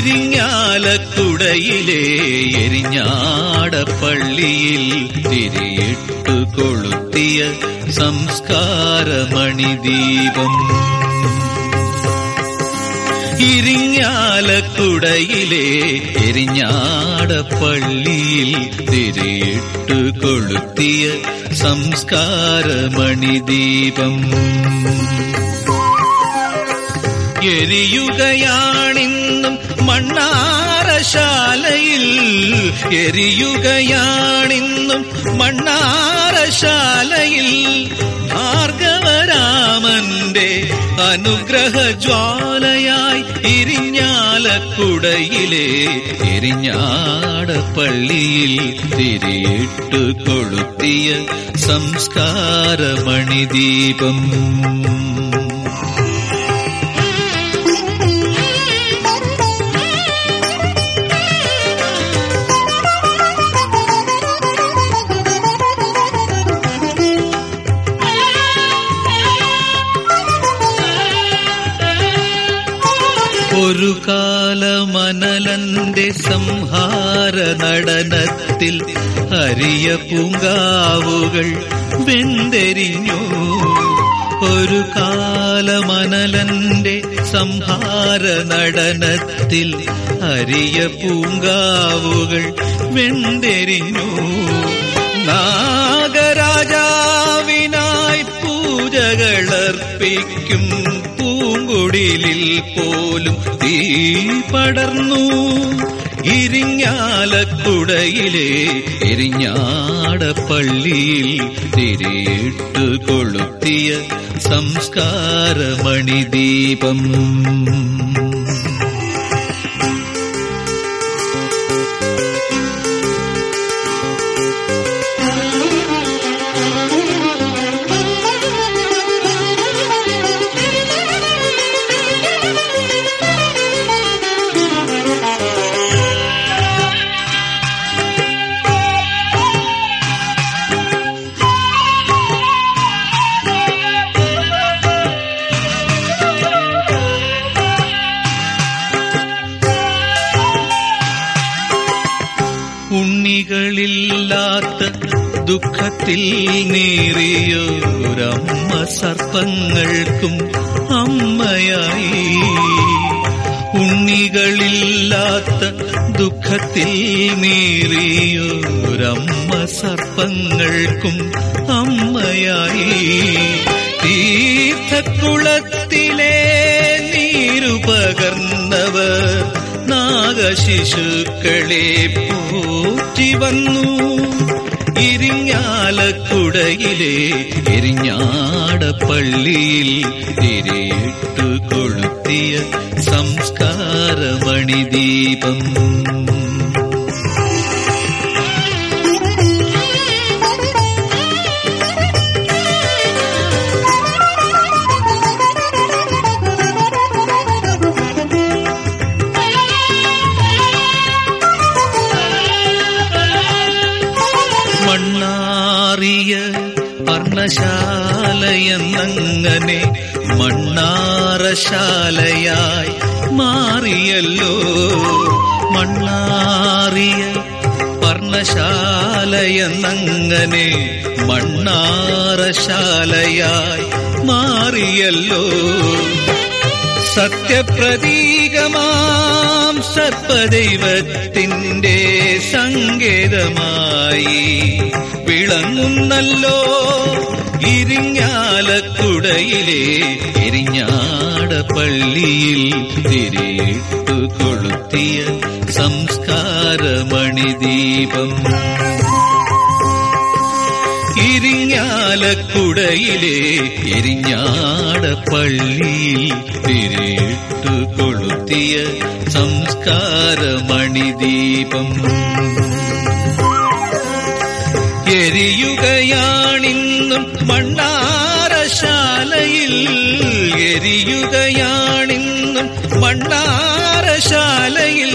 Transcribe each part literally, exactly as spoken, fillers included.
ഇരിങ്ങാലക്കുടയിലെ എരിഞ്ഞാടപ്പള്ളിയിൽ തിരിയിട്ടു കൊളുത്തിയ സംസ്കാരമണിദീപം. ഇരിങ്ങാലക്കുടയിലെ എരിഞ്ഞാടപ്പള്ളിയിൽ തിരിയിട്ടു കൊളുത്തിയ സംസ്കാരമണിദീപം. എരിയുകയാണിന്നും മണ്ണാറശാലയിൽ, എരിയുകയാണിന്നും മണ്ണാറശാലയിൽ ഭാർഗവരാമന്റെ അനുഗ്രഹജ്വാലയായി ഇരിഞ്ഞാലക്കുടയിലെ എരിഞ്ഞാടപ്പള്ളിയിൽ തിരിയിട്ടു കൊളുത്തിയ സംസ്കാരമണിദീപം. ഒരു കാലമനലന്റെ സംഹാര നടനത്തിൽ ഹരിയ പൂങ്കാവുകൾ വെന്തെരിഞ്ഞു. ഒരു കാലമനലന്റെ സംഹാര നടനത്തിൽ ഹരിയ പൂങ്കാവുകൾ വെന്തെരിഞ്ഞു. നാഗരാജാവിനായി പൂജകളർപ്പിക്കും പൂങ്കുടിലിൽ പോലും തീ പടർന്നു. ഇരിങ്ങാലക്കുടയിലെ എരിഞ്ഞാടപ്പള്ളിയിൽ തിരിയിട്ടു കൊളുത്തിയ സംസ്കാരമണിദീപം. ഉണ്ണികളില്ലാത്ത ദുഃഖത്തിൽ നേറിയൊരമ്മ സർപ്പങ്ങൾക്കും അമ്മയായി. ഉണ്ണികളില്ലാത്ത ദുഃഖത്തിൽ നേറിയൊരമ്മ സർപ്പങ്ങൾക്കും അമ്മയായി. തീർത്ഥക്കുളത്തിലെ നീരുപകർന്നവർ നാഗശിശുക്കളെ പോറ്റി വന്നു. ഇരിങ്ങാലക്കുടയിലെ എരിഞ്ഞാടപ്പള്ളിയിൽ തിരിയിട്ടു കൊളുത്തിയ സംസ്കാരമണിദീപം. മണ്ണാറിയ പർണശാലയെന്നങ്ങനെ മണ്ണാറശാലയായി മാറിയല്ലോ. മണ്ണാറിയ പർണശാലയെന്നങ്ങനെ മണ്ണാറശാലയായി മാറിയല്ലോ. സത്യപ്രതീകമാം സർപ്പദൈവത്തിൻ്റെ സങ്കേതമായി വിളങ്ങുന്നല്ലോ ഇരിങ്ങാലക്കുടയിലെ എരിഞ്ഞാടപ്പള്ളിയിൽ തിരിയിട്ടു കൊളുത്തിയ സംസ്കാരമണിദീപം. ഇരിങ്ങാലക്കുടയിലെ എരിഞ്ഞാടപ്പള്ളിയിൽ തിരിയിട്ടു കൊളുത്തിയ സംസ്കാരമണിദീപം. എരിയുകയാണിന്നും മണ്ണാറശാലയിൽ, എരിയുകയാണിന്നും മണ്ണാറശാലയിൽ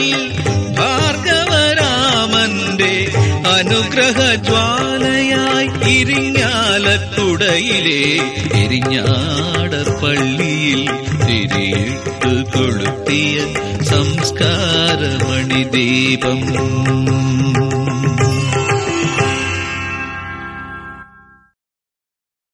ഭാർഗവരാമന്റെ അനുഗ്രഹജ്വാലയായി ഇരിങ്ങാലക്കുട ചിറയിലെ എരിഞ്ഞാടർ പള്ളിയിൽ തിരിയിട്ടു കൊളുത്തിയ സംസ്കാരമണി ദീപം.